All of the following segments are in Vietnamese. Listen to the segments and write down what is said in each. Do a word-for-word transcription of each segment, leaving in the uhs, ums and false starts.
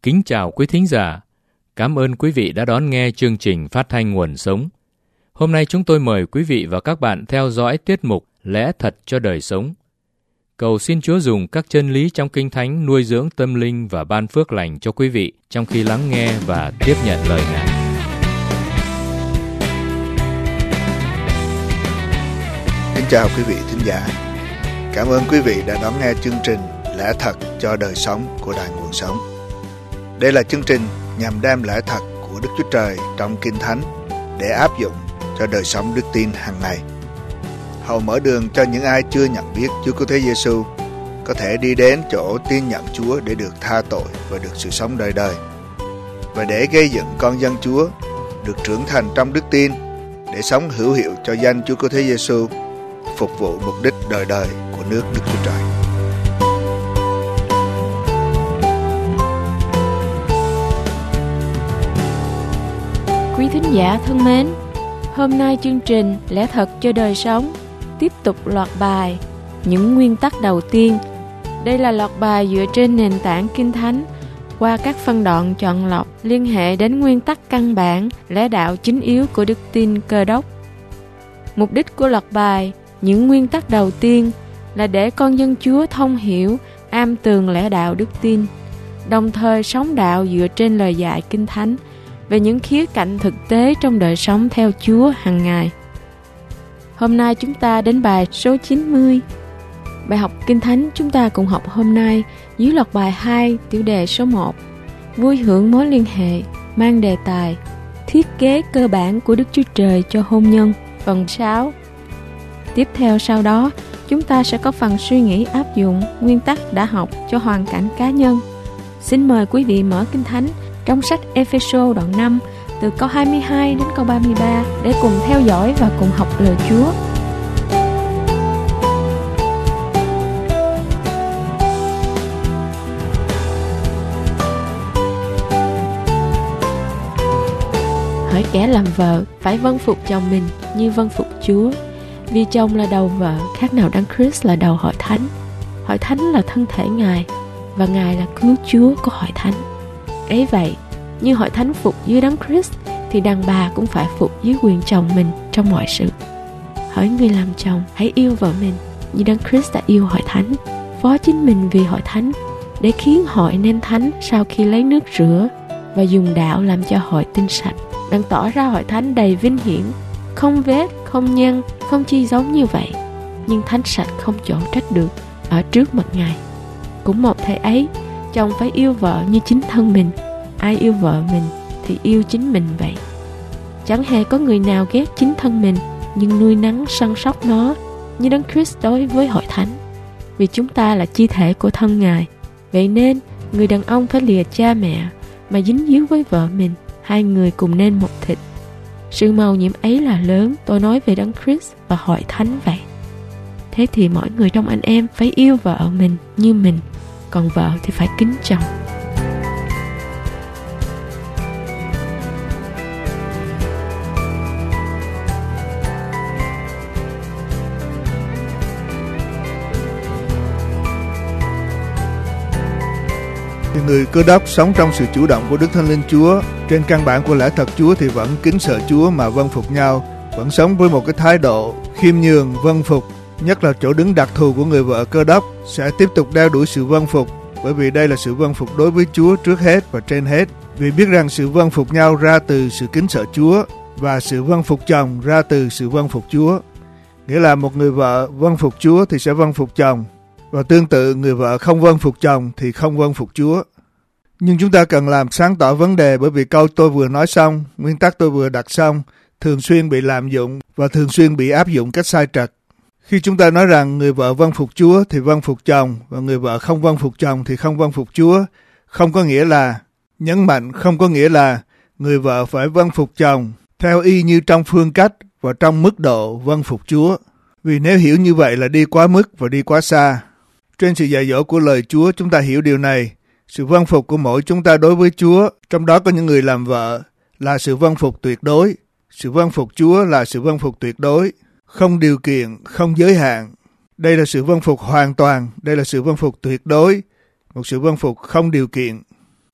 Kính chào quý thính giả. Cảm ơn quý vị đã đón nghe chương trình phát thanh Nguồn Sống. Hôm nay chúng tôi mời quý vị và các bạn theo dõi tiết mục Lẽ Thật cho Đời Sống. Cầu xin Chúa dùng các chân lý trong Kinh Thánh nuôi dưỡng tâm linh và ban phước lành cho quý vị trong khi lắng nghe và tiếp nhận lời Ngài. Kính chào quý vị thính giả. Cảm ơn quý vị đã đón nghe chương trình Lẽ Thật cho Đời Sống của Đài Nguồn Sống. Đây là chương trình nhằm đem lẽ thật của Đức Chúa Trời trong Kinh Thánh để áp dụng cho đời sống đức tin hàng ngày. Hầu mở đường cho những ai chưa nhận biết Chúa Cứu Thế Giêsu có thể đi đến chỗ tin nhận Chúa để được tha tội và được sự sống đời đời, và để gây dựng con dân Chúa được trưởng thành trong đức tin để sống hữu hiệu cho danh Chúa Cứu Thế Giêsu, phục vụ mục đích đời đời của nước Đức Chúa Trời. Quý thính giả thân mến, hôm nay chương trình Lẽ Thật cho Đời Sống tiếp tục loạt bài Những nguyên tắc đầu tiên. Đây là loạt bài dựa trên nền tảng Kinh Thánh qua các phân đoạn chọn lọc liên hệ đến nguyên tắc căn bản, lẽ đạo chính yếu của đức tin Cơ Đốc. Mục đích của loạt bài Những nguyên tắc đầu tiên là để con dân Chúa thông hiểu, am tường lẽ đạo đức tin, đồng thời sống đạo dựa trên lời dạy Kinh Thánh về những khía cạnh thực tế trong đời sống theo Chúa hàng ngày. Hôm nay chúng ta đến bài số chín mươi. Bài học Kinh Thánh chúng ta cùng học hôm nay dưới loạt bài hai, tiểu đề số một, vui hưởng mối liên hệ, mang đề tài thiết kế cơ bản của Đức Chúa Trời cho hôn nhân, phần sáu. Tiếp theo sau đó, chúng ta sẽ có phần suy nghĩ áp dụng nguyên tắc đã học cho hoàn cảnh cá nhân. Xin mời quý vị mở Kinh Thánh trong sách Ê-phê-sô đoạn năm từ câu hai mươi hai đến câu ba mươi ba để cùng theo dõi và cùng học lời Chúa. Hỡi kẻ làm vợ phải vâng phục chồng mình như vâng phục Chúa, vì chồng là đầu vợ, khác nào Đấng Christ là đầu hội thánh. Hội thánh là thân thể Ngài và Ngài là cứu Chúa của hội thánh. Ấy vậy, như hội thánh phục dưới Đấng Christ thì đàn bà cũng phải phục dưới quyền chồng mình trong mọi sự. Hỡi người làm chồng, hãy yêu vợ mình như Đấng Christ đã yêu hội thánh, phó chính mình vì hội thánh, để khiến hội nên thánh sau khi lấy nước rửa và dùng đạo làm cho hội tinh sạch, đang tỏ ra hội thánh đầy vinh hiển, không vết, không nhăn, không chi giống như vậy, nhưng thánh sạch không chỗ trách được ở trước mặt Ngài. Cũng một thể ấy, chồng phải yêu vợ như chính thân mình. Ai yêu vợ mình thì yêu chính mình vậy. Chẳng hề có người nào ghét chính thân mình, nhưng nuôi nấng săn sóc nó như Đấng Christ đối với hội thánh, vì chúng ta là chi thể của thân Ngài. Vậy nên người đàn ông phải lìa cha mẹ mà dính díu với vợ mình, hai người cùng nên một thịt. Sự mầu nhiệm ấy là lớn, tôi nói về Đấng Christ và hội thánh vậy. Thế thì mỗi người trong anh em phải yêu vợ mình như mình, còn vợ thì phải kính chồng. Người Cơ Đốc sống trong sự chủ động của Đức Thánh Linh Chúa, trên căn bản của lẽ thật Chúa thì vẫn kính sợ Chúa mà vâng phục nhau, vẫn sống với một cái thái độ khiêm nhường vâng phục. Nhất là chỗ đứng đặc thù của người vợ Cơ Đốc sẽ tiếp tục đeo đuổi sự vâng phục, bởi vì đây là sự vâng phục đối với Chúa trước hết và trên hết. Vì biết rằng sự vâng phục nhau ra từ sự kính sợ Chúa, và sự vâng phục chồng ra từ sự vâng phục Chúa. Nghĩa là một người vợ vâng phục Chúa thì sẽ vâng phục chồng, và tương tự người vợ không vâng phục chồng thì không vâng phục Chúa. Nhưng chúng ta cần làm sáng tỏ vấn đề, bởi vì câu tôi vừa nói xong, nguyên tắc tôi vừa đặt xong, thường xuyên bị lạm dụng và thường xuyên bị áp dụng cách sai trật. Khi chúng ta nói rằng người vợ vâng phục Chúa thì vâng phục chồng, và người vợ không vâng phục chồng thì không vâng phục Chúa, không có nghĩa là, nhấn mạnh không có nghĩa là người vợ phải vâng phục chồng theo y như trong phương cách và trong mức độ vâng phục Chúa. Vì nếu hiểu như vậy là đi quá mức và đi quá xa. Trên sự dạy dỗ của lời Chúa, chúng ta hiểu điều này. Sự vâng phục của mỗi chúng ta đối với Chúa, trong đó có những người làm vợ, là sự vâng phục tuyệt đối. Sự vâng phục Chúa là sự vâng phục tuyệt đối, không điều kiện, không giới hạn. Đây là sự vâng phục hoàn toàn, đây là sự vâng phục tuyệt đối, một sự vâng phục không điều kiện.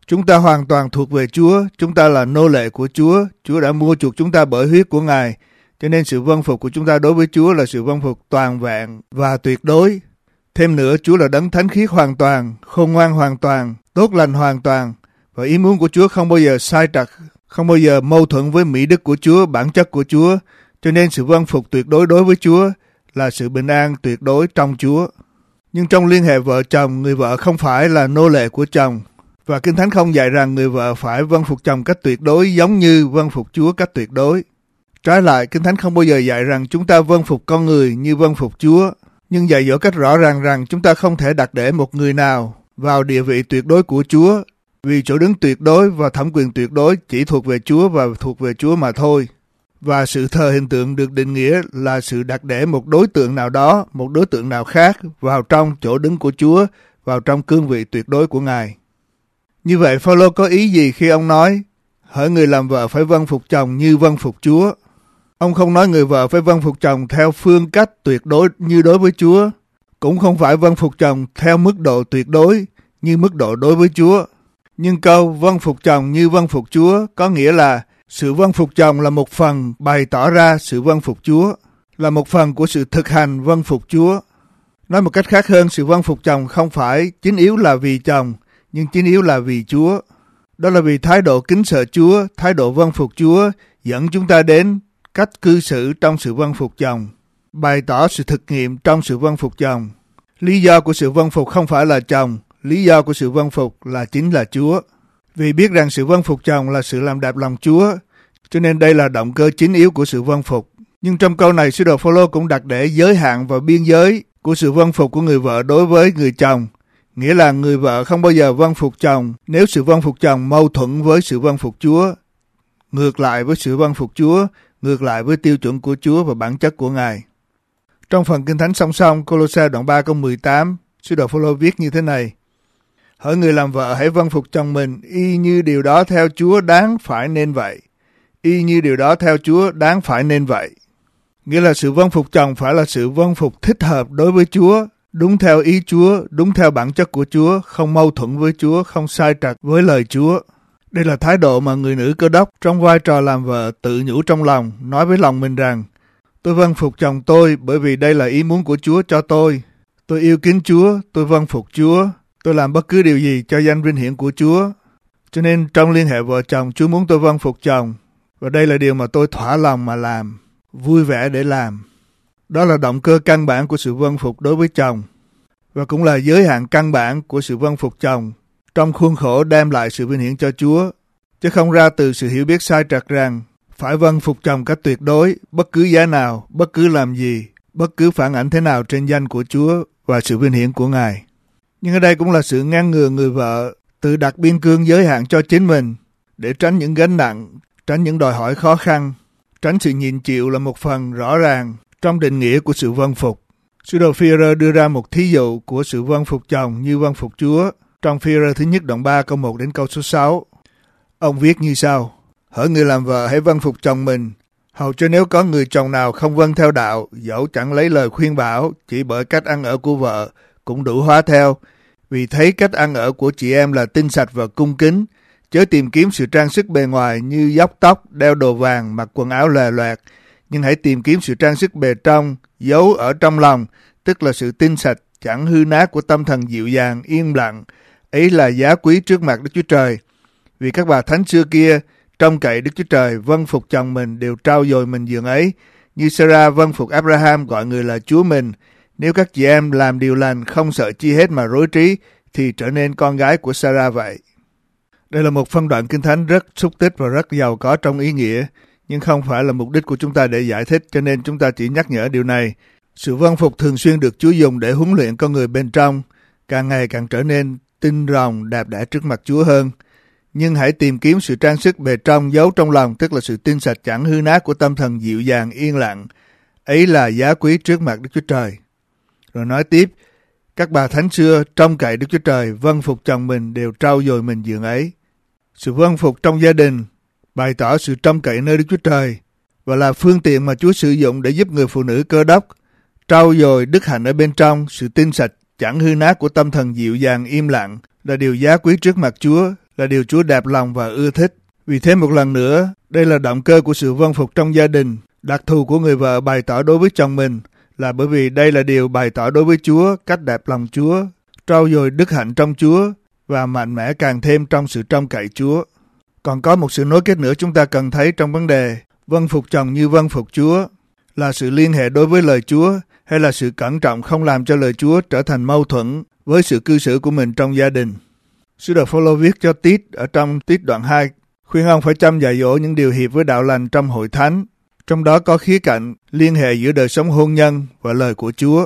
Chúng ta hoàn toàn thuộc về Chúa, chúng ta là nô lệ của Chúa, Chúa đã mua chuộc chúng ta bởi huyết của Ngài, cho nên sự vâng phục của chúng ta đối với Chúa là sự vâng phục toàn vẹn và tuyệt đối. Thêm nữa, Chúa là đấng thánh khiết hoàn toàn, khôn ngoan hoàn toàn, tốt lành hoàn toàn, và ý muốn của Chúa không bao giờ sai trật, không bao giờ mâu thuẫn với mỹ đức của Chúa, bản chất của Chúa, cho nên sự vâng phục tuyệt đối đối với Chúa là sự bình an tuyệt đối trong Chúa. Nhưng trong liên hệ vợ chồng, người vợ không phải là nô lệ của chồng, và Kinh Thánh không dạy rằng người vợ phải vâng phục chồng cách tuyệt đối giống như vâng phục Chúa cách tuyệt đối. Trái lại, Kinh Thánh không bao giờ dạy rằng chúng ta vâng phục con người như vâng phục Chúa, nhưng dạy dỗ cách rõ ràng rằng chúng ta không thể đặt để một người nào vào địa vị tuyệt đối của Chúa, vì chỗ đứng tuyệt đối và thẩm quyền tuyệt đối chỉ thuộc về Chúa và thuộc về Chúa mà thôi. Và sự thờ hình tượng được định nghĩa là sự đặt để một đối tượng nào đó, một đối tượng nào khác vào trong chỗ đứng của Chúa, vào trong cương vị tuyệt đối của Ngài. Như vậy, Phao-lô có ý gì khi ông nói, hỡi người làm vợ phải vâng phục chồng như vâng phục Chúa? Ông không nói người vợ phải vâng phục chồng theo phương cách tuyệt đối như đối với Chúa, cũng không phải vâng phục chồng theo mức độ tuyệt đối như mức độ đối với Chúa. Nhưng câu vâng phục chồng như vâng phục Chúa có nghĩa là sự vâng phục chồng là một phần bày tỏ ra sự vâng phục Chúa, là một phần của sự thực hành vâng phục Chúa. Nói một cách khác hơn, sự vâng phục chồng không phải chính yếu là vì chồng, nhưng chính yếu là vì Chúa. Đó là vì thái độ kính sợ Chúa, thái độ vâng phục Chúa dẫn chúng ta đến cách cư xử trong sự vâng phục chồng, bày tỏ sự thực nghiệm trong sự vâng phục chồng. Lý do của sự vâng phục không phải là chồng, lý do của sự vâng phục là chính là Chúa. Vì biết rằng sự vâng phục chồng là sự làm đẹp lòng Chúa, cho nên đây là động cơ chính yếu của sự vâng phục. Nhưng trong câu này, sứ đồ Phao-lô cũng đặt để giới hạn và biên giới của sự vâng phục của người vợ đối với người chồng. Nghĩa là người vợ không bao giờ vâng phục chồng nếu sự vâng phục chồng mâu thuẫn với sự vâng phục Chúa, ngược lại với sự vâng phục Chúa, ngược lại với tiêu chuẩn của Chúa và bản chất của Ngài. Trong phần Kinh Thánh song song, Cô-lô-se đoạn ba câu mười tám, sứ đồ Phao-lô viết như thế này: hỡi người làm vợ hãy vâng phục chồng mình, y như điều đó theo Chúa đáng phải nên vậy. Y như điều đó theo Chúa đáng phải nên vậy. Nghĩa là sự vâng phục chồng phải là sự vâng phục thích hợp đối với Chúa, đúng theo ý Chúa, đúng theo bản chất của Chúa, không mâu thuẫn với Chúa, không sai trật với lời Chúa. Đây là thái độ mà người nữ Cơ Đốc trong vai trò làm vợ tự nhủ trong lòng, nói với lòng mình rằng, tôi vâng phục chồng tôi bởi vì đây là ý muốn của Chúa cho tôi. Tôi yêu kính Chúa, tôi vâng phục Chúa, tôi làm bất cứ điều gì cho danh vinh hiển của Chúa. Cho nên trong liên hệ vợ chồng, Chúa muốn tôi vâng phục chồng, và đây là điều mà tôi thỏa lòng mà làm, vui vẻ để làm. Đó là động cơ căn bản của sự vâng phục đối với chồng, và cũng là giới hạn căn bản của sự vâng phục chồng trong khuôn khổ đem lại sự vinh hiển cho Chúa, chứ không ra từ sự hiểu biết sai trật rằng phải vâng phục chồng cách tuyệt đối, bất cứ giá nào, bất cứ làm gì, bất cứ phản ảnh thế nào trên danh của Chúa và sự vinh hiển của Ngài. Nhưng ở đây cũng là sự ngăn ngừa người vợ tự đặt biên cương giới hạn cho chính mình để tránh những gánh nặng, tránh những đòi hỏi khó khăn, tránh sự nhịn chịu là một phần rõ ràng trong định nghĩa của sự vâng phục. Sứ đồ Phi-e-rơ đưa ra một thí dụ của sự vâng phục chồng như vâng phục Chúa trong Phi-e-rơ thứ nhất đoạn ba câu một đến câu số sáu. Ông viết như sau: hỡi người làm vợ hãy vâng phục chồng mình, hầu cho nếu có người chồng nào không vâng theo đạo, dẫu chẳng lấy lời khuyên bảo, chỉ bởi cách ăn ở của vợ cũng đủ hóa theo, vì thấy cách ăn ở của chị em là tinh sạch và cung kính, chớ tìm kiếm sự trang sức bề ngoài như dóc tóc, đeo đồ vàng, mặc quần áo lòe loẹt, nhưng hãy tìm kiếm sự trang sức bề trong, giấu ở trong lòng, tức là sự tinh sạch, chẳng hư nát của tâm thần dịu dàng, yên lặng, ấy là giá quý trước mặt Đức Chúa Trời. Vì các bà thánh xưa kia trông cậy Đức Chúa Trời, vâng phục chồng mình đều trao dồi mình giường ấy, như Sarah vâng phục Abraham gọi người là Chúa mình. Nếu các chị em làm điều lành, không sợ chi hết mà rối trí, thì trở nên con gái của Sarah vậy. Đây là một phân đoạn Kinh Thánh rất xúc tích và rất giàu có trong ý nghĩa, nhưng không phải là mục đích của chúng ta để giải thích, cho nên chúng ta chỉ nhắc nhở điều này. Sự vâng phục thường xuyên được Chúa dùng để huấn luyện con người bên trong, càng ngày càng trở nên tinh rồng, đẹp đẽ trước mặt Chúa hơn. Nhưng hãy tìm kiếm sự trang sức bề trong giấu trong lòng, tức là sự tinh sạch chẳng hư nát của tâm thần dịu dàng, yên lặng. Ấy là giá quý trước mặt Đức Chúa Trời. Rồi nói tiếp, các bà thánh xưa trông cậy Đức Chúa Trời, vâng phục chồng mình đều trau dồi mình giường ấy. Sự vâng phục trong gia đình bày tỏ sự trông cậy nơi Đức Chúa Trời và là phương tiện mà Chúa sử dụng để giúp người phụ nữ Cơ Đốc trau dồi đức hạnh ở bên trong, sự tinh sạch chẳng hư nát của tâm thần dịu dàng im lặng là điều giá quý trước mặt Chúa, là điều Chúa đẹp lòng và ưa thích. Vì thế một lần nữa, đây là động cơ của sự vâng phục trong gia đình. Đặc thù của người vợ bày tỏ đối với chồng mình là bởi vì đây là điều bày tỏ đối với Chúa, cách đẹp lòng Chúa, trau dồi đức hạnh trong Chúa và mạnh mẽ càng thêm trong sự trông cậy Chúa. Còn có một sự nối kết nữa chúng ta cần thấy trong vấn đề vâng phục chồng như vâng phục Chúa là sự liên hệ đối với lời Chúa hay là sự cẩn trọng không làm cho lời Chúa trở thành mâu thuẫn với sự cư xử của mình trong gia đình. Sứ đồ Phôlô viết cho Tít ở trong Tít đoạn hai, khuyên ông phải chăm dạy dỗ những điều hiệp với đạo lành trong hội thánh, trong đó có khía cạnh liên hệ giữa đời sống hôn nhân và lời của Chúa.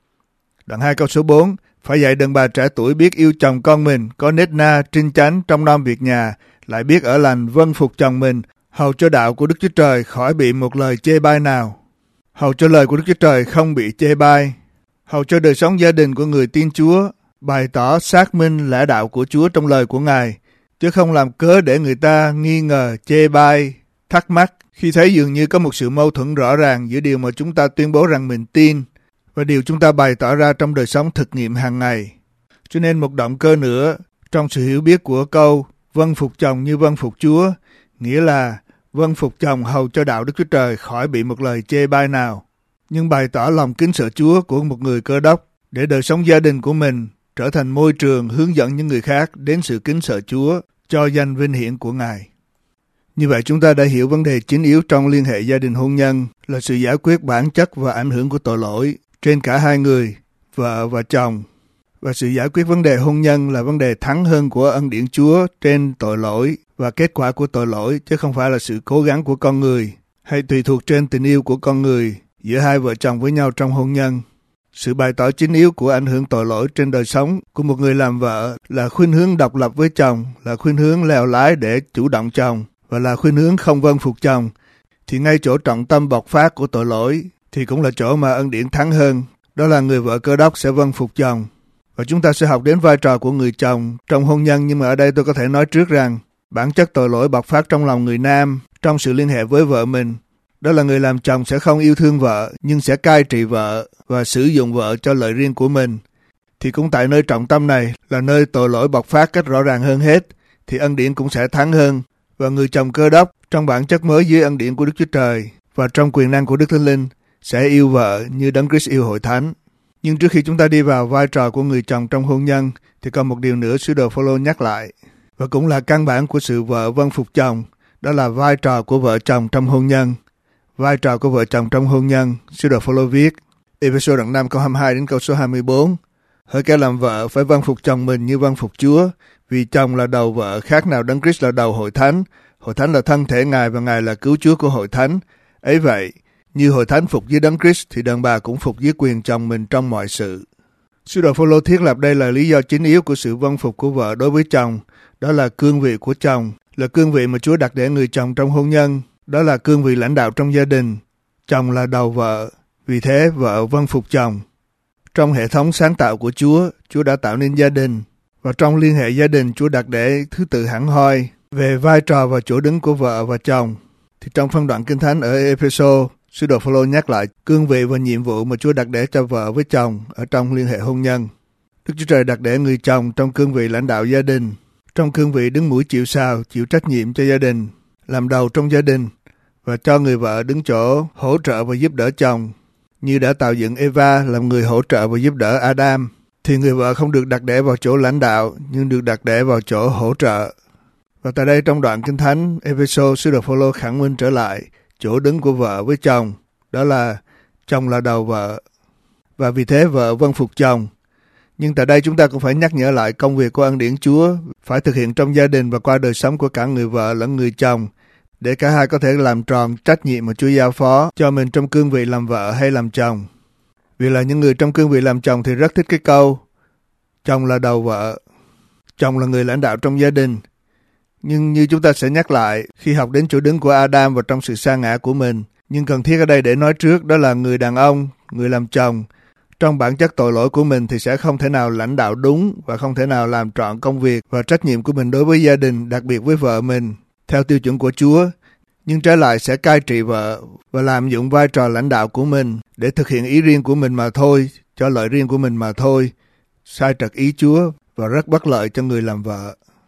Đoạn hai câu số bốn, phải dạy đàn bà trẻ tuổi biết yêu chồng con mình, có nết na, trinh chánh trong nom việc nhà, lại biết ở lành vâng phục chồng mình, hầu cho đạo của Đức Chúa Trời khỏi bị một lời chê bai nào. Hầu cho lời của Đức Chúa Trời không bị chê bai. Hầu cho đời sống gia đình của người tin Chúa bày tỏ xác minh lẽ đạo của Chúa trong lời của Ngài, chứ không làm cớ để người ta nghi ngờ, chê bai, thắc mắc khi thấy dường như có một sự mâu thuẫn rõ ràng giữa điều mà chúng ta tuyên bố rằng mình tin và điều chúng ta bày tỏ ra trong đời sống thực nghiệm hàng ngày. Cho nên một động cơ nữa trong sự hiểu biết của câu vâng phục chồng như vâng phục Chúa, nghĩa là vâng phục chồng hầu cho đạo Đức Chúa Trời khỏi bị một lời chê bai nào, nhưng bày tỏ lòng kính sợ Chúa của một người Cơ Đốc để đời sống gia đình của mình trở thành môi trường hướng dẫn những người khác đến sự kính sợ Chúa cho danh vinh hiển của Ngài. Như vậy chúng ta đã hiểu vấn đề chính yếu trong liên hệ gia đình hôn nhân là sự giải quyết bản chất và ảnh hưởng của tội lỗi trên cả hai người, vợ và chồng. Và sự giải quyết vấn đề hôn nhân là vấn đề thắng hơn của ân điển Chúa trên tội lỗi và kết quả của tội lỗi, chứ không phải là sự cố gắng của con người hay tùy thuộc trên tình yêu của con người giữa hai vợ chồng với nhau trong hôn nhân. Sự bày tỏ chính yếu của ảnh hưởng tội lỗi trên đời sống của một người làm vợ là khuynh hướng độc lập với chồng, là khuynh hướng lèo lái để chủ động chồng và là khuynh hướng không vâng phục chồng. Thì ngay chỗ trọng tâm bộc phát của tội lỗi thì cũng là chỗ mà ân điển thắng hơn, đó là người vợ Cơ Đốc sẽ vâng phục chồng. Và chúng ta sẽ học đến vai trò của người chồng trong hôn nhân, nhưng mà ở đây tôi có thể nói trước rằng bản chất tội lỗi bộc phát trong lòng người nam trong sự liên hệ với vợ mình. Đó là người làm chồng sẽ không yêu thương vợ nhưng sẽ cai trị vợ và sử dụng vợ cho lợi riêng của mình. Thì cũng tại nơi trọng tâm này là nơi tội lỗi bộc phát cách rõ ràng hơn hết, thì ân điển cũng sẽ thắng hơn. Và người chồng Cơ Đốc trong bản chất mới dưới ân điển của Đức Chúa Trời và trong quyền năng của Đức Thánh Linh sẽ yêu vợ như Đấng Christ yêu hội thánh. Nhưng trước khi chúng ta đi vào vai trò của người chồng trong hôn nhân thì còn một điều nữa sứ đồ Phôlô nhắc lại, và cũng là căn bản của sự vợ vâng phục chồng, đó là vai trò của vợ chồng trong hôn nhân. Vai trò của vợ chồng trong hôn nhân, sứ đồ Phôlô viết, Ê-phê-sô đoạn năm câu hai mươi hai đến câu số hai mươi bốn, hỡi kẻ làm vợ phải vâng phục chồng mình như vâng phục Chúa, vì chồng là đầu vợ, khác nào Đấng Christ là đầu hội thánh. Hội thánh là thân thể Ngài và Ngài là cứu Chúa của hội thánh. Ấy vậy, như hội thánh phục với Đấng Christ thì đàn bà cũng phục với quyền chồng mình trong mọi sự. Sứ đồ Phôlô thiết lập đây là lý do chính yếu của sự vâng phục của vợ đối với chồng, đó là cương vị của chồng, là cương vị mà Chúa đặt để người chồng trong hôn nhân, đó là cương vị lãnh đạo trong gia đình. Chồng là đầu vợ, vì thế vợ vâng phục chồng. Trong hệ thống sáng tạo của Chúa, Chúa đã tạo nên gia đình, và trong liên hệ gia đình Chúa đặt để thứ tự hẳn hoi về vai trò và chỗ đứng của vợ và chồng. Thì trong phân đoạn Kinh Thánh ở Ê-phê-sô, sứ đồ Phôlô nhắc lại cương vị và nhiệm vụ mà Chúa đặt để cho vợ với chồng ở trong liên hệ hôn nhân. Đức Chúa Trời đặt để người chồng trong cương vị lãnh đạo gia đình, trong cương vị đứng mũi chịu sào, chịu trách nhiệm cho gia đình, làm đầu trong gia đình, và cho người vợ đứng chỗ hỗ trợ và giúp đỡ chồng. Như đã tạo dựng Eva làm người hỗ trợ và giúp đỡ Adam, thì người vợ không được đặt để vào chỗ lãnh đạo, nhưng được đặt để vào chỗ hỗ trợ. Và tại đây trong đoạn Kinh Thánh Ê-phê-sô, sứ đồ Phôlô khẳng minh trở lại chỗ đứng của vợ với chồng, đó là chồng là đầu vợ, và vì thế vợ vâng phục chồng. Nhưng tại đây chúng ta cũng phải nhắc nhở lại công việc của ân điển Chúa phải thực hiện trong gia đình và qua đời sống của cả người vợ lẫn người chồng, để cả hai có thể làm tròn trách nhiệm mà Chúa giao phó cho mình trong cương vị làm vợ hay làm chồng. Vì là những người trong cương vị làm chồng thì rất thích cái câu chồng là đầu vợ, chồng là người lãnh đạo trong gia đình. Nhưng như chúng ta sẽ nhắc lại khi học đến chỗ đứng của Adam và trong sự sa ngã của mình, nhưng cần thiết ở đây để nói trước đó là người đàn ông, người làm chồng, trong bản chất tội lỗi của mình thì sẽ không thể nào lãnh đạo đúng và không thể nào làm trọn công việc và trách nhiệm của mình đối với gia đình, đặc biệt với vợ mình, theo tiêu chuẩn của Chúa. Nhưng trái lại sẽ cai trị vợ và làm dụng vai trò lãnh đạo của mình để thực hiện ý riêng của mình mà thôi, cho lợi riêng của mình mà thôi, sai trật ý Chúa và rất bất lợi cho người làm vợ.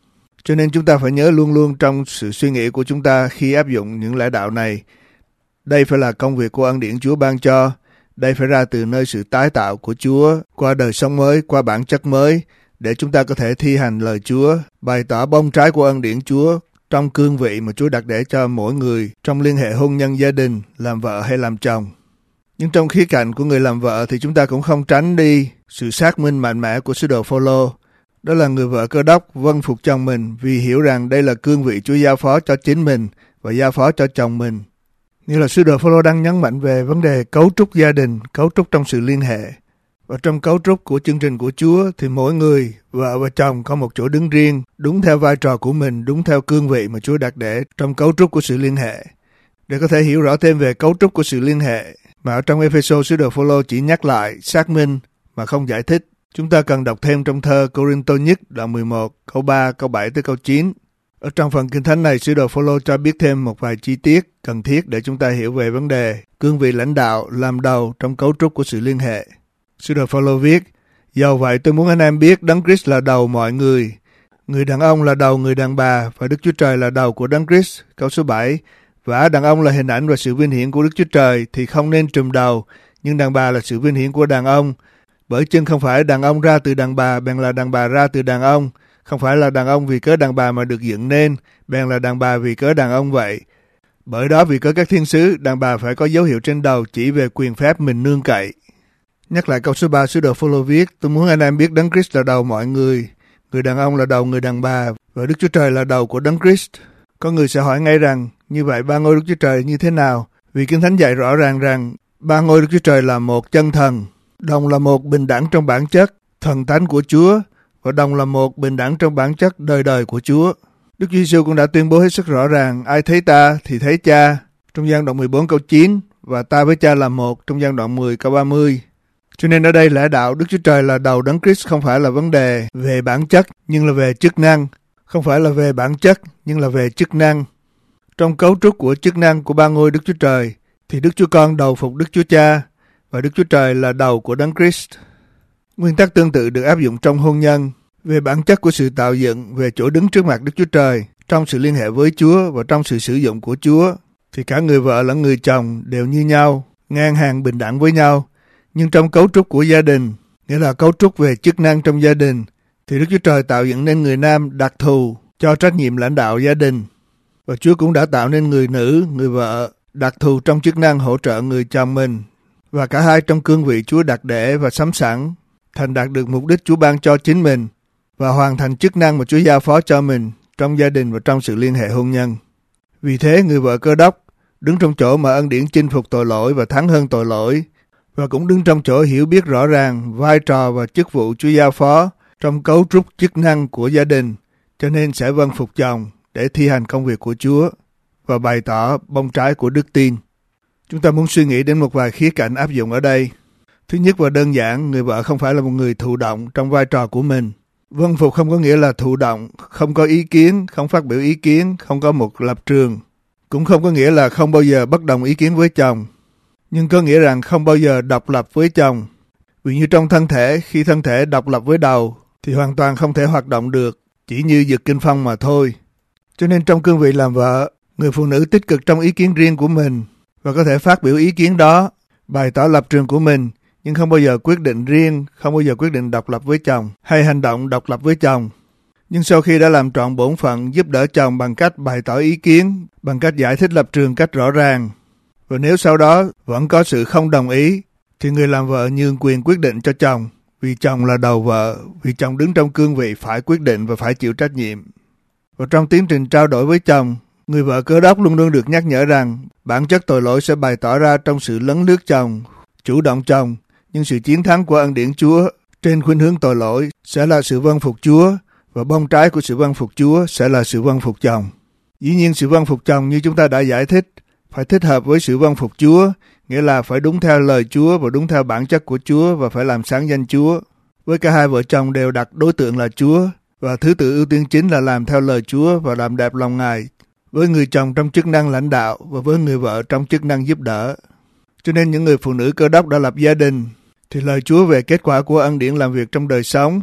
Cho nên chúng ta phải nhớ luôn luôn trong sự suy nghĩ của chúng ta khi áp dụng những lẽ đạo này. Đây phải là công việc của ân điển Chúa ban cho. Đây phải ra từ nơi sự tái tạo của Chúa qua đời sống mới, qua bản chất mới, để chúng ta có thể thi hành lời Chúa, bày tỏ bông trái của ân điển Chúa trong cương vị mà Chúa đặt để cho mỗi người trong liên hệ hôn nhân gia đình, làm vợ hay làm chồng. Nhưng trong khía cạnh của người làm vợ thì chúng ta cũng không tránh đi sự xác minh mạnh mẽ của sứ đồ Phôlô. Đó là người vợ Cơ Đốc vâng phục chồng mình vì hiểu rằng đây là cương vị Chúa giao phó cho chính mình và giao phó cho chồng mình. Như là sứ đồ Phôlô đang nhấn mạnh về vấn đề cấu trúc gia đình, cấu trúc trong sự liên hệ. Và trong cấu trúc của chương trình của Chúa thì mỗi người, vợ và chồng có một chỗ đứng riêng, đúng theo vai trò của mình, đúng theo cương vị mà Chúa đặt để trong cấu trúc của sự liên hệ. Để có thể hiểu rõ thêm về cấu trúc của sự liên hệ, mà ở trong Ê-phê-sô sứ đồ Phôlô chỉ nhắc lại, xác minh mà không giải thích. Chúng ta cần đọc thêm trong thơ Cô-rinh-tô nhất đoạn mười một, câu ba, câu bảy tới câu chín. Ở trong phần Kinh Thánh này, sứ đồ Phôlô cho biết thêm một vài chi tiết cần thiết để chúng ta hiểu về vấn đề cương vị lãnh đạo làm đầu trong cấu trúc của sự liên hệ. Sứ đồ Phôlô viết: Dầu vậy tôi muốn anh em biết Đấng Christ là đầu mọi người. Người đàn ông là đầu người đàn bà và Đức Chúa Trời là đầu của Đấng Christ. Câu số bảy. Và đàn ông là hình ảnh và sự vinh hiển của Đức Chúa Trời thì không nên trùm đầu, nhưng đàn bà là sự vinh hiển của đàn ông. Bởi chân không phải đàn ông ra từ đàn bà, bèn là đàn bà ra từ đàn ông. Không phải là đàn ông vì cớ đàn bà mà được dựng nên, bèn là đàn bà vì cớ đàn ông vậy. Bởi đó vì cớ các thiên sứ, đàn bà phải có dấu hiệu trên đầu chỉ về quyền phép mình nương cậy. Nhắc lại câu số ba, sứ đồ Phôlô viết: Tôi muốn anh em biết Đấng Christ là đầu mọi người. Người đàn ông là đầu người đàn bà và Đức Chúa Trời là đầu của Đấng Christ. Có người sẽ hỏi ngay rằng, như vậy ba ngôi Đức Chúa Trời như thế nào? Vì Kinh Thánh dạy rõ ràng rằng ba ngôi Đức Chúa Trời là một chân thần, đồng là một bình đẳng trong bản chất thần thánh của Chúa và đồng là một bình đẳng trong bản chất đời đời của Chúa. Đức Chúa Giêsu cũng đã tuyên bố hết sức rõ ràng: ai thấy ta thì thấy Cha, trong Giăng đoạn mười bốn câu chín, và ta với Cha là một, trong Giăng đoạn mười câu ba mươi. Cho nên ở đây lẽ đạo Đức Chúa Trời là đầu Đấng Christ không phải là vấn đề về bản chất nhưng là về chức năng, không phải là về bản chất nhưng là về chức năng. Trong cấu trúc của chức năng của ba ngôi Đức Chúa Trời thì Đức Chúa Con đầu phục Đức Chúa Cha và Đức Chúa Trời là đầu của Đấng Christ. Nguyên tắc tương tự được áp dụng trong hôn nhân về bản chất của sự tạo dựng, về chỗ đứng trước mặt Đức Chúa Trời, trong sự liên hệ với Chúa và trong sự sử dụng của Chúa thì cả người vợ lẫn người chồng đều như nhau, ngang hàng bình đẳng với nhau. Nhưng trong cấu trúc của gia đình, nghĩa là cấu trúc về chức năng trong gia đình, thì Đức Chúa Trời tạo dựng nên người nam đặc thù cho trách nhiệm lãnh đạo gia đình. Và Chúa cũng đã tạo nên người nữ, người vợ đặc thù trong chức năng hỗ trợ người chồng mình. Và cả hai trong cương vị Chúa đặt để và sắm sẵn, thành đạt được mục đích Chúa ban cho chính mình và hoàn thành chức năng mà Chúa giao phó cho mình trong gia đình và trong sự liên hệ hôn nhân. Vì thế, người vợ Cơ Đốc đứng trong chỗ mà ân điển chinh phục tội lỗi và thắng hơn tội lỗi, và cũng đứng trong chỗ hiểu biết rõ ràng vai trò và chức vụ Chúa giao phó trong cấu trúc chức năng của gia đình, cho nên sẽ vâng phục chồng để thi hành công việc của Chúa và bày tỏ bông trái của đức tin. Chúng ta muốn suy nghĩ đến một vài khía cạnh áp dụng ở đây. Thứ nhất và đơn giản, người vợ không phải là một người thụ động trong vai trò của mình. Vâng phục không có nghĩa là thụ động, không có ý kiến, không phát biểu ý kiến, không có một lập trường. Cũng không có nghĩa là không bao giờ bất đồng ý kiến với chồng. Nhưng có nghĩa rằng không bao giờ độc lập với chồng. Vì như trong thân thể, khi thân thể độc lập với đầu, thì hoàn toàn không thể hoạt động được, chỉ như giật kinh phong mà thôi. Cho nên trong cương vị làm vợ, người phụ nữ tích cực trong ý kiến riêng của mình và có thể phát biểu ý kiến đó, bày tỏ lập trường của mình, nhưng không bao giờ quyết định riêng, không bao giờ quyết định độc lập với chồng hay hành động độc lập với chồng. Nhưng sau khi đã làm trọn bổn phận giúp đỡ chồng bằng cách bày tỏ ý kiến, bằng cách giải thích lập trường cách rõ ràng, và nếu sau đó vẫn có sự không đồng ý, thì người làm vợ nhường quyền quyết định cho chồng, vì chồng là đầu vợ, vì chồng đứng trong cương vị phải quyết định và phải chịu trách nhiệm. Và trong tiến trình trao đổi với chồng, người vợ Cơ Đốc luôn luôn được nhắc nhở rằng bản chất tội lỗi sẽ bày tỏ ra trong sự lấn lướt chồng, chủ động chồng, nhưng sự chiến thắng của ân điển Chúa trên khuynh hướng tội lỗi sẽ là sự vâng phục Chúa, và bông trái của sự vâng phục Chúa sẽ là sự vâng phục chồng. Dĩ nhiên sự vâng phục chồng như chúng ta đã giải thích, phải thích hợp với sự vâng phục Chúa, nghĩa là phải đúng theo lời Chúa và đúng theo bản chất của Chúa và phải làm sáng danh Chúa. Với cả hai vợ chồng đều đặt đối tượng là Chúa, và thứ tự ưu tiên chính là làm theo lời Chúa và làm đẹp lòng Ngài, với người chồng trong chức năng lãnh đạo và với người vợ trong chức năng giúp đỡ. Cho nên những người phụ nữ Cơ Đốc đã lập gia đình, thì lời Chúa về kết quả của ân điển làm việc trong đời sống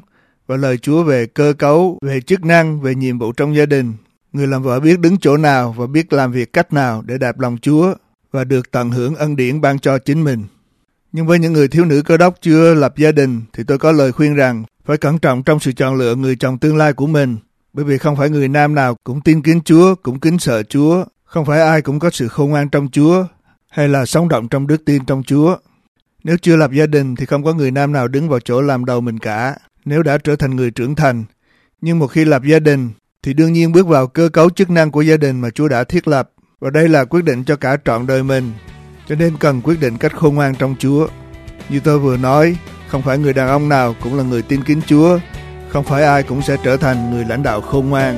và lời Chúa về cơ cấu, về chức năng, về nhiệm vụ trong gia đình. Người làm vợ biết đứng chỗ nào và biết làm việc cách nào để đạp lòng Chúa và được tận hưởng ân điển ban cho chính mình. Nhưng với những người thiếu nữ Cơ Đốc chưa lập gia đình thì tôi có lời khuyên rằng phải cẩn trọng trong sự chọn lựa người chồng tương lai của mình, bởi vì không phải người nam nào cũng tin kính Chúa, cũng kính sợ Chúa, không phải ai cũng có sự khôn ngoan trong Chúa hay là sống động trong đức tin trong Chúa. Nếu chưa lập gia đình thì không có người nam nào đứng vào chỗ làm đầu mình cả, nếu đã trở thành người trưởng thành. Nhưng một khi lập gia đình thì đương nhiên bước vào cơ cấu chức năng của gia đình mà Chúa đã thiết lập, và đây là quyết định cho cả trọn đời mình, cho nên cần quyết định cách khôn ngoan trong Chúa. Như tôi vừa nói, không phải người đàn ông nào cũng là người tin kính Chúa, không phải ai cũng sẽ trở thành người lãnh đạo khôn ngoan.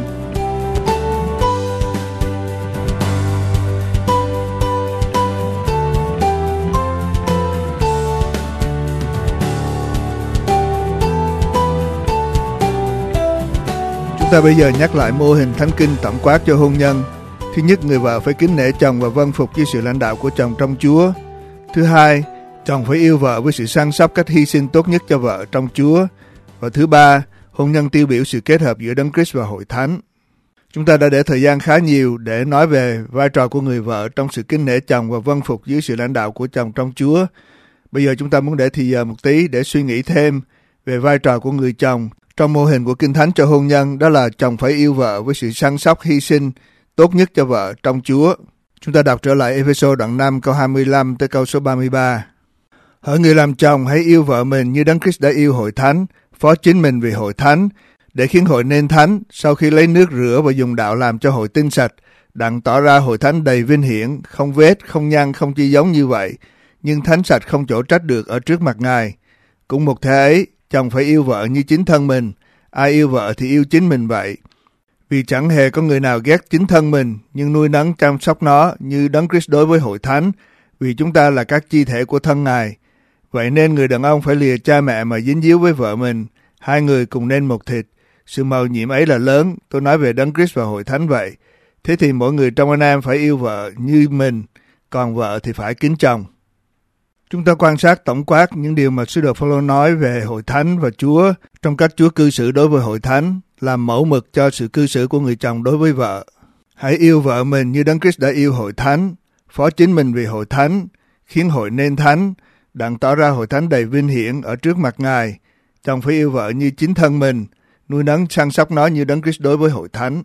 Chúng ta bây giờ nhắc lại mô hình thánh kinh tổng quát cho hôn nhân. Thứ nhất, người vợ phải kính nể chồng và vâng phục với sự lãnh đạo của chồng trong Chúa. Thứ hai, chồng phải yêu vợ với sự săn sóc cách hy sinh tốt nhất cho vợ trong Chúa. Và thứ ba, hôn nhân tiêu biểu sự kết hợp giữa Đấng Christ và Hội Thánh. Chúng ta đã để thời gian khá nhiều để nói về vai trò của người vợ trong sự kính nể chồng và vâng phục dưới sự lãnh đạo của chồng trong Chúa. Bây giờ chúng ta muốn để thì giờ một tí để suy nghĩ thêm về vai trò của người chồng trong mô hình của Kinh Thánh cho hôn nhân, đó là chồng phải yêu vợ với sự săn sóc hy sinh tốt nhất cho vợ trong Chúa. Chúng ta đọc trở lại Ê-phê-sô đoạn năm câu hai mươi lăm tới câu số ba mươi ba. Hỡi người làm chồng hãy yêu vợ mình như Đấng Christ đã yêu Hội Thánh, phó chính mình vì Hội Thánh, để khiến Hội nên thánh, sau khi lấy nước rửa và dùng đạo làm cho Hội tinh sạch, đặng tỏ ra Hội Thánh đầy vinh hiển, không vết, không nhăn, không chi giống như vậy, nhưng thánh sạch không chỗ trách được ở trước mặt Ngài. Cũng một thế ấy, chồng phải yêu vợ như chính thân mình, ai yêu vợ thì yêu chính mình vậy. Vì chẳng hề có người nào ghét chính thân mình, nhưng nuôi nấng chăm sóc nó như Đấng Christ đối với Hội Thánh, vì chúng ta là các chi thể của thân Ngài. Vậy nên người đàn ông phải lìa cha mẹ mà dính díu với vợ mình, hai người cùng nên một thịt. Sự mầu nhiệm ấy là lớn, tôi nói về Đấng Christ và Hội Thánh vậy. Thế thì mỗi người trong anh em phải yêu vợ như mình, còn vợ thì phải kính chồng. Chúng ta quan sát tổng quát những điều mà sứ đồ Phao-lô nói về Hội Thánh và Chúa trong cách Chúa cư xử đối với Hội Thánh, làm mẫu mực cho sự cư xử của người chồng đối với vợ. Hãy yêu vợ mình như Đấng Christ đã yêu Hội Thánh, phó chính mình vì Hội Thánh, khiến Hội nên thánh, đặng tỏ ra Hội Thánh đầy vinh hiển ở trước mặt Ngài. Chồng phải yêu vợ như chính thân mình, nuôi nấng săn sóc nó như Đấng Christ đối với Hội Thánh.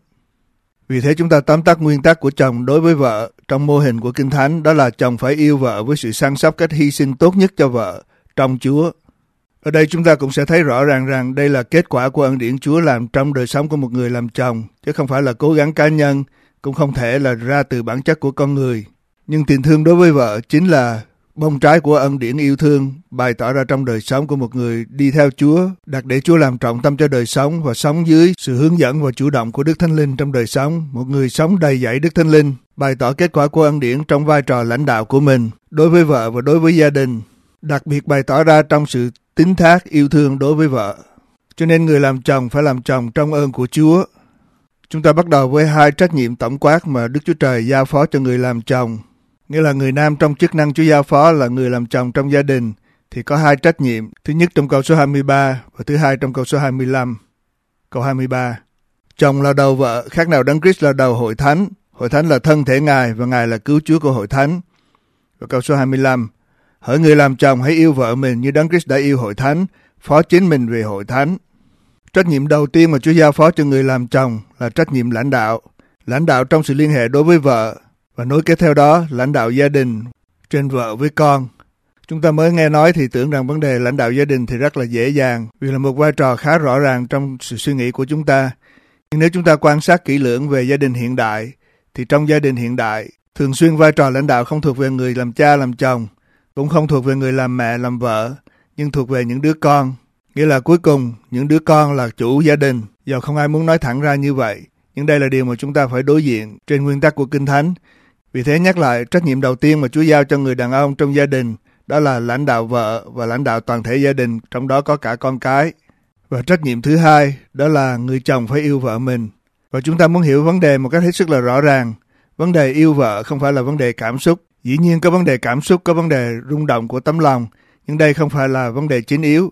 Vì thế chúng ta tóm tắt nguyên tắc của chồng đối với vợ trong mô hình của Kinh Thánh, đó là chồng phải yêu vợ với sự săn sóc cách hy sinh tốt nhất cho vợ trong Chúa. Ở đây chúng ta cũng sẽ thấy rõ ràng rằng đây là kết quả của ân điển Chúa làm trong đời sống của một người làm chồng, chứ không phải là cố gắng cá nhân, cũng không thể là ra từ bản chất của con người. Nhưng tình thương đối với vợ chính là bông trái của ân điển yêu thương bày tỏ ra trong đời sống của một người đi theo Chúa, đặt để Chúa làm trọng tâm cho đời sống và sống dưới sự hướng dẫn và chủ động của Đức Thánh Linh trong đời sống. Một người sống đầy dẫy Đức Thánh Linh bày tỏ kết quả của ân điển trong vai trò lãnh đạo của mình đối với vợ và đối với gia đình, đặc biệt bày tỏ ra trong sự tín thác yêu thương đối với vợ. Cho nên người làm chồng phải làm chồng trong ơn của Chúa. Chúng ta bắt đầu với hai trách nhiệm tổng quát mà Đức Chúa Trời giao phó cho người làm chồng. Nghĩa là người nam trong chức năng Chúa giao phó là người làm chồng trong gia đình thì có hai trách nhiệm. Thứ nhất trong câu số hai mươi ba và thứ hai trong câu số hai mươi lăm. Câu hai mươi ba. Chồng là đầu vợ, khác nào Đấng Christ là đầu Hội Thánh. Hội Thánh là thân thể Ngài và Ngài là cứu Chúa của Hội Thánh. Và câu số hai mươi lăm. Hỡi người làm chồng hãy yêu vợ mình như Đấng Christ đã yêu Hội Thánh, phó chính mình về Hội Thánh. Trách nhiệm đầu tiên mà Chúa giao phó cho người làm chồng là trách nhiệm lãnh đạo. Lãnh đạo trong sự liên hệ đối với vợ, và nối kết theo đó lãnh đạo gia đình trên vợ với con. Chúng ta mới nghe nói thì tưởng rằng vấn đề lãnh đạo gia đình thì rất là dễ dàng, vì là một vai trò khá rõ ràng trong sự suy nghĩ của chúng ta. Nhưng nếu chúng ta quan sát kỹ lưỡng về gia đình hiện đại, thì trong gia đình hiện đại, thường xuyên vai trò lãnh đạo không thuộc về người làm cha làm chồng, cũng không thuộc về người làm mẹ làm vợ, nhưng thuộc về những đứa con. Nghĩa là cuối cùng, những đứa con là chủ gia đình, dù không ai muốn nói thẳng ra như vậy. Nhưng đây là điều mà chúng ta phải đối diện trên nguyên tắc của Kinh Thánh. Vì thế nhắc lại, trách nhiệm đầu tiên mà Chúa giao cho người đàn ông trong gia đình đó là lãnh đạo vợ và lãnh đạo toàn thể gia đình, trong đó có cả con cái. Và trách nhiệm thứ hai đó là người chồng phải yêu vợ mình. Và chúng ta muốn hiểu vấn đề một cách hết sức là rõ ràng. Vấn đề yêu vợ không phải là vấn đề cảm xúc. Dĩ nhiên có vấn đề cảm xúc, có vấn đề rung động của tấm lòng, nhưng đây không phải là vấn đề chính yếu.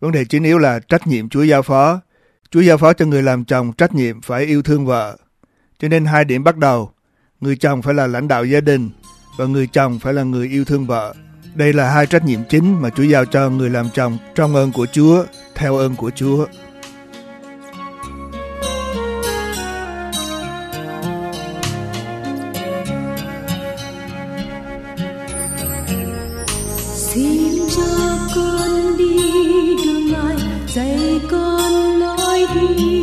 Vấn đề chính yếu là trách nhiệm Chúa giao phó. Chúa giao phó cho người làm chồng trách nhiệm phải yêu thương vợ. Cho nên hai điểm bắt đầu, người chồng phải là lãnh đạo gia đình và người chồng phải là người yêu thương vợ. Đây là hai trách nhiệm chính mà Chúa giao cho người làm chồng trong ơn của Chúa, theo ơn của Chúa. Xin cho con đi đường Ngài, dạy con lối đi.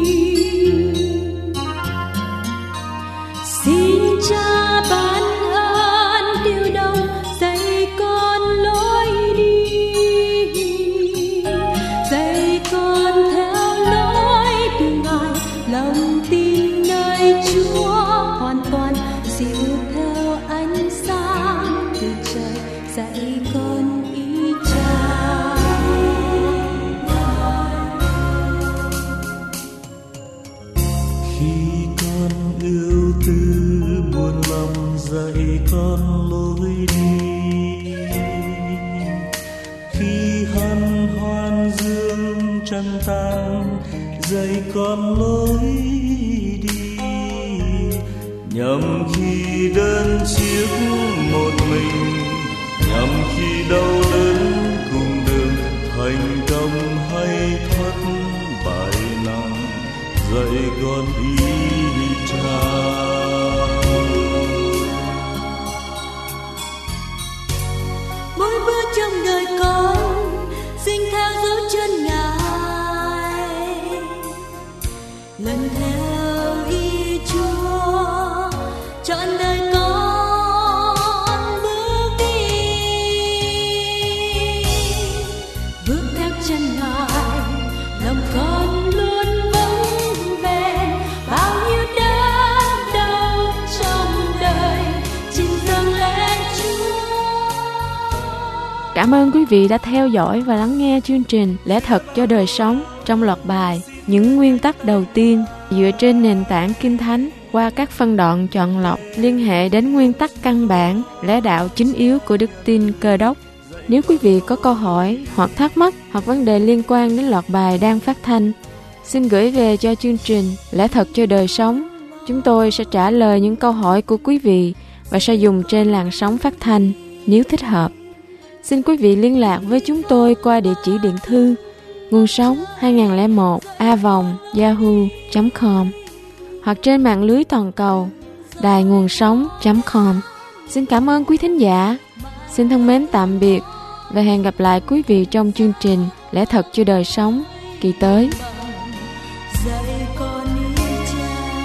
Xin Cha ban ơn điều đồng, dạy con lối đi. Dạy con theo lối đường Ngài, lòng tin nơi Chúa hoàn toàn, dìu theo ánh sáng từ trời, dạy con ý Cha. Khi con ưu tư buồn lòng, dạy con lối đi. Khi hân hoan dương trần tang, dạy con lối đi. Nhằm khi đơn chiếc một mình, nhằm khi đau đớn cùng đường, thành công hay thất bại nặng, dạy con ý Cha. Mỗi bước trong đời con, xin theo dấu chân Ngài, lần theo ý Chúa, trọn đời con bước đi. Bước theo chân Ngài, lòng con luôn vững bền, bao nhiêu đớn đau trong đời xin dâng lên Chúa. Cảm ơn quý vị đã theo dõi và lắng nghe chương trình Lẽ Thật cho Đời Sống trong loạt bài Những Nguyên Tắc Đầu Tiên dựa trên nền tảng Kinh Thánh qua các phân đoạn chọn lọc liên hệ đến nguyên tắc căn bản, lẽ đạo chính yếu của đức tin Cơ Đốc. Nếu quý vị có câu hỏi hoặc thắc mắc hoặc vấn đề liên quan đến loạt bài đang phát thanh, xin gửi về cho chương trình Lẽ Thật cho Đời Sống. Chúng tôi sẽ trả lời những câu hỏi của quý vị và sẽ dùng trên làn sóng phát thanh nếu thích hợp. Xin quý vị liên lạc với chúng tôi qua địa chỉ điện thư nguồn sống hai không không một a vòng yahoo chấm com hoặc trên mạng lưới toàn cầu đài nguồn sống chấm com. Xin cảm ơn quý thính giả. Xin thân mến tạm biệt và hẹn gặp lại quý vị trong chương trình Lẽ Thật cho Đời Sống kỳ tới. Dạy con ý Cha,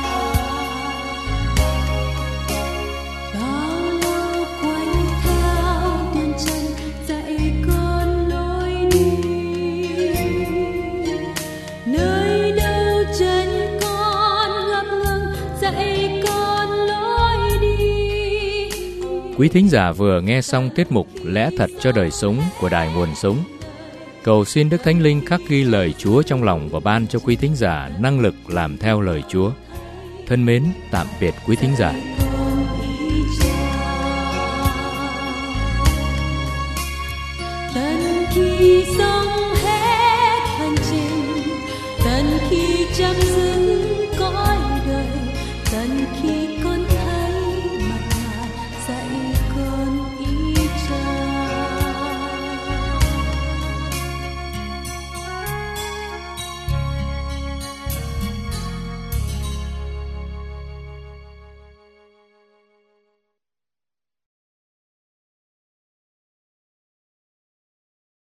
bao lâu quanh theo tiền trần, dạy con lối đi. Nơi đâu chân con ngập ngừng, dạy con lối đi. Quý thính giả vừa nghe xong tiết mục Lẽ Thật cho Đời Sống của Đài Nguồn Sống. Cầu xin Đức Thánh Linh khắc ghi lời Chúa trong lòng và ban cho quý thính giả năng lực làm theo lời Chúa. Thân mến, tạm biệt quý thính giả. Tận khi sống hết hành trình, tận khi chấm dứt